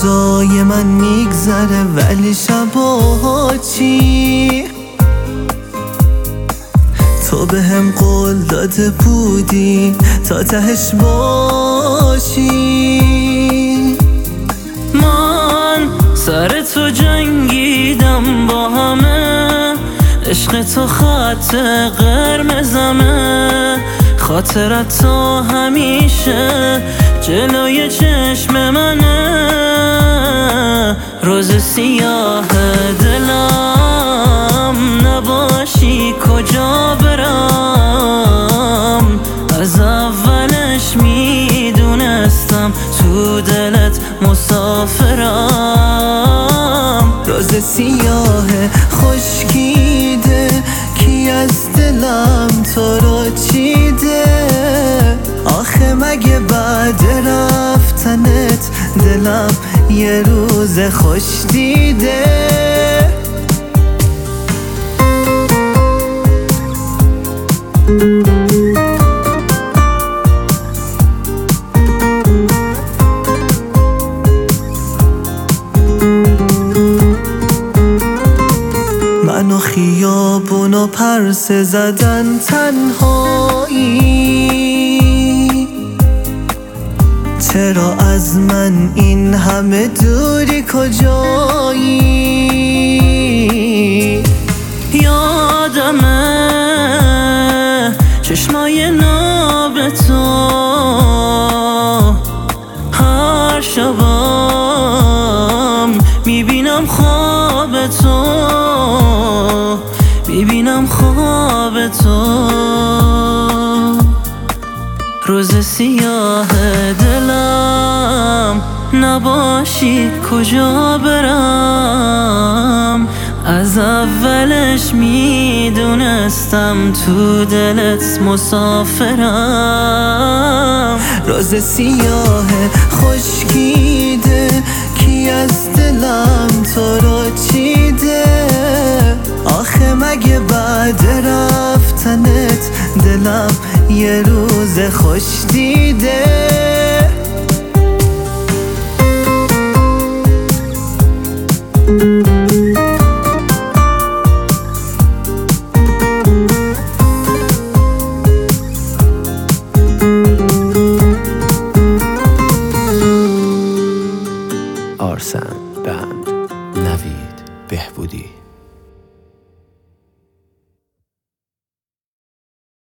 روزای من میگذره ولی شبا چی؟ تو به هم قول داده بودی تا تهش باشی. من سر تو جنگیدم با همه، عشق تو خط قرمزمه، خاطرت تو همیشه جلوی چشم منه. روز سیاه دلم نباشی کجا برم؟ از اولش میدونستم تو دلت مسافرم. روز سیاه خشکیده کی از دلم تو رو چیده؟ آخه مگه بعد رفتنت دلم یه روز خوش دیده؟ منو خیابون و پرسه زدن تنهایی، چرا از من این همه دوری کجایی؟ یادمه چشمای ناب تو هر شبم میبینم خواب تو، میبینم خواب تو. روز سیاه دلم نباشی کجا برم؟ از اولش میدونستم تو دلت مسافرم. روز سیاه خشکیده کی از دلم تو رو چیده؟ آخه مگه بعد رفتنت دلم یه روز خوش دیده؟